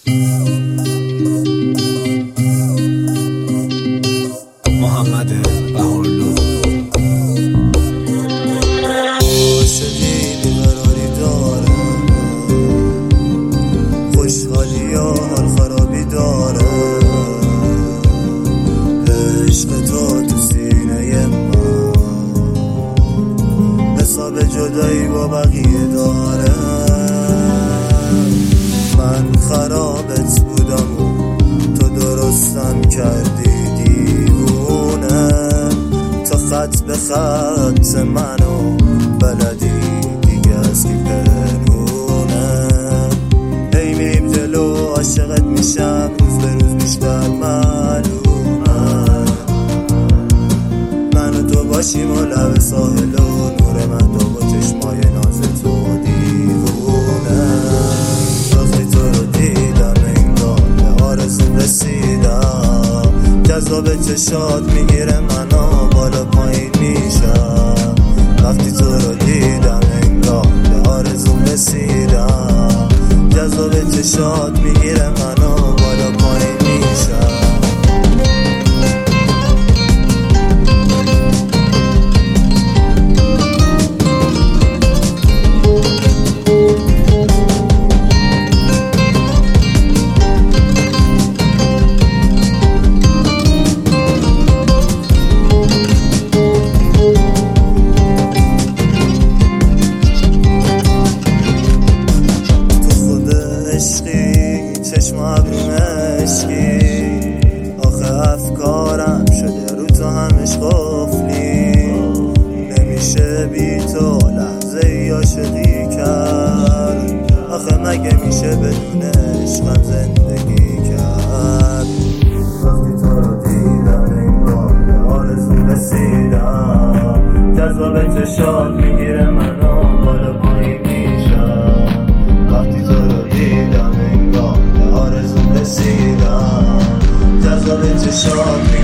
محمد بهارلو عاشقی بیقراری داره، خوشحالی یا حال خرابی داره، عشق تو سینه من حساب جدایی با بقیه داره. من خرابت بودم و تو درستم کردی دیوونه، تا خط به خط منو بلدی دیگه از کی پنونه. هی میریم جلو عاشقت میشم، روز به روز بیشتر معلومه. من و تو باشیم و لب ساحل و نور من تو با چشمای ناز تو دیوونه. وقتی تو رو دیدم انگار به آرزوم رسیدم، جذاب چشات میگیره منو بالا پایین میشم. وقتی تو رو دیدم انگار به آرزوم رسیدم، جذاب چشات میگیره منو بالا پایین میشم. چشم ابروم عشقی آخه افکارم شده رو تو همش قفلی، نمیشه بی تو لحظه ای عاشقی کرد. آخه مگه میشه بدون عشقم زندگی کرد؟ وقتی تو رو دیدم انگار به آرزوم رسیدم، جذاب چشات میگیره منو بالا پایین میشم. وقتی تو رو دیدم انگار آرزوم رسیدم، جذاب چشات